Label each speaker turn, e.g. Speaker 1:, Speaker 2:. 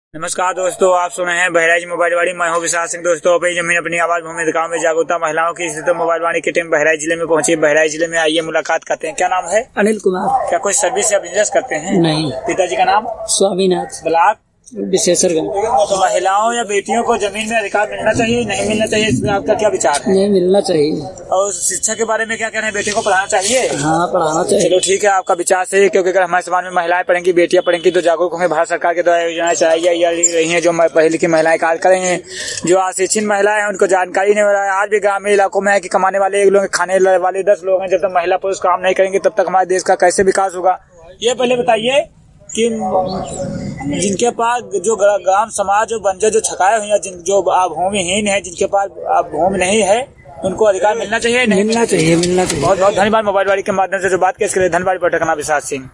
Speaker 1: नमस्कार दोस्तों, आप सुन रहे हैं बहराइच मोबाइल वाणी। मैं हूं विशाल सिंह। दोस्तों, अपनी जमीन अपनी आवाज भूमि गांव में जागरूकता महिलाओं की स्थिति मोबाइल वाणी की टीम बहराइच जिले में पहुंची। बहराइच जिले में आइए मुलाकात करते हैं। क्या नाम है?
Speaker 2: अनिल कुमार।
Speaker 1: क्या कोई सर्विस या बिजनेस करते हैं?
Speaker 2: नहीं।
Speaker 1: पिताजी का नाम?
Speaker 2: स्वामीनाथ।
Speaker 1: ब्लॉक
Speaker 2: विशेषरगंज।
Speaker 1: तो महिलाओं या बेटियों को जमीन में अधिकार मिलना चाहिए, नहीं मिलना चाहिए, इसमें आपका क्या विचार है?
Speaker 2: नहीं मिलना चाहिए।
Speaker 1: और शिक्षा के बारे में क्या कह रहे हैं? बेटी को पढ़ाना चाहिए?
Speaker 2: हाँ, पढ़ाना चाहिए।
Speaker 1: चलो ठीक है, आपका विचार सही है, क्योंकि अगर हमारे समाज में महिलाएं पढ़ेंगी, बेटियां पढ़ेंगी तो जागरूक होंगे। भारत सरकार के द्वारा योजनाएं चलाई जा रही है, जो पढ़ी लिखी महिलाएं कार्य करेंगे। जो अशिक्षित महिलाएं हैं उनको जानकारी नहीं हो रहा है। आज भी ग्रामीण इलाकों में है कि कमाने वाले 1 लोग, खाने वाले 10 लोग हैं। जब तक महिला पुरुष काम नहीं करेंगे तब तक हमारे देश का कैसे विकास होगा? ये पहले बताइए कि जिनके पास जो ग्राम समाज जो बंजर जो छकाए हुए हैं, जो भूमिहीन है, जिनके पास भूमि नहीं है, उनको अधिकार मिलना चाहिए। नहीं
Speaker 2: मिलना चाहिए।
Speaker 1: बहुत बहुत धन्यवाद। मोबाइल वाणी के माध्यम से जो बात की इसके लिए धन्यवाद। पटकना विशाल सिंह।